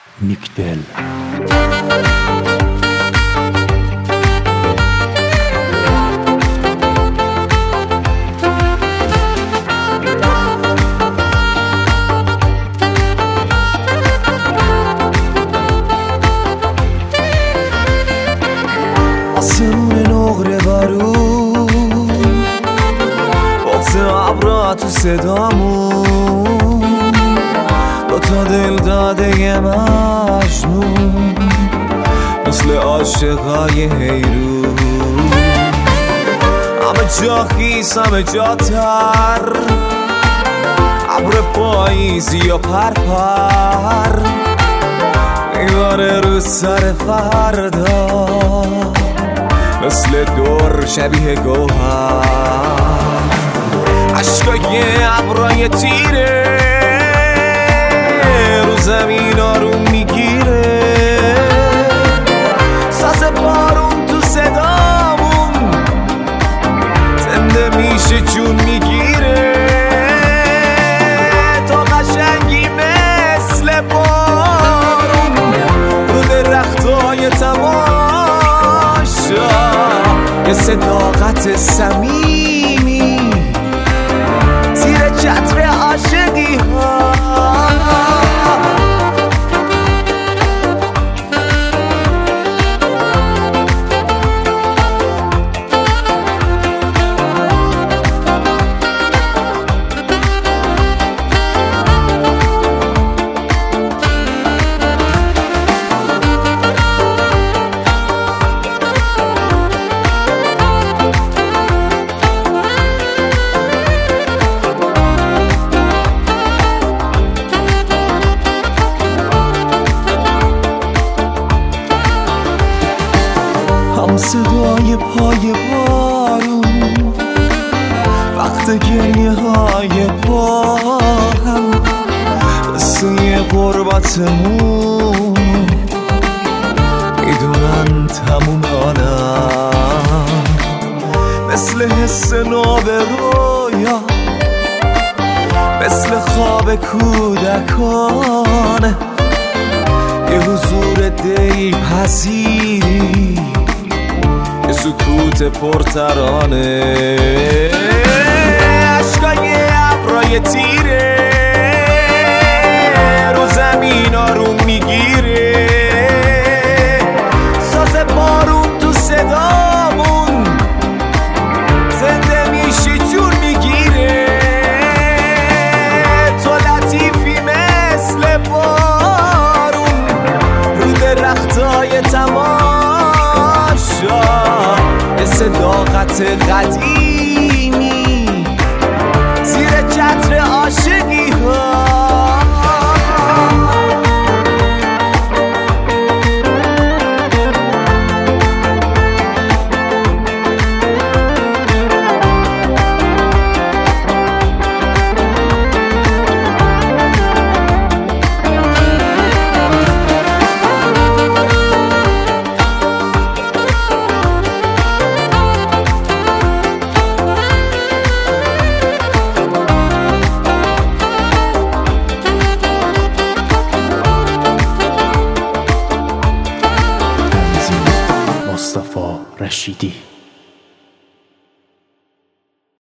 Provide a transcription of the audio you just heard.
نیکدل. آسمون نقره بارون بغض ابرا تو صدامون، دوتا دل داده یه مجنون مثل عاشقای حیرون. همه جا خیس همه جا تر، ابر پاییزی و پرپر میباره رو سر فردا مثل دور شبیه گوهر. عشقای ابرای تیره رو زمین آروم میگیره، ساز بارون تو صدامون زنده میشه جون میگیره. تو قشنگی مثل بارون رو درختای تماشا، یه صداقت صمیمی زیر چتر عاشقی ها. هم صدای پای بارون وقت گریه های با هم، قصه غربتمون میدونن تموم آنم، مثل حس ناب رویا مثل خواب کودکانه، یه حضور دی پذیری یه سکوت پرترانه. عشقای ابرای تیره رو زمین آروم میگیره، ساز بارون تو صدامون زنده میشی جون میگیره. تو لطیفی مثل بارون رو درختای تماشا، به صداقت قدیمی زیر چتر عاشقی ها. مصطفی رشیدی.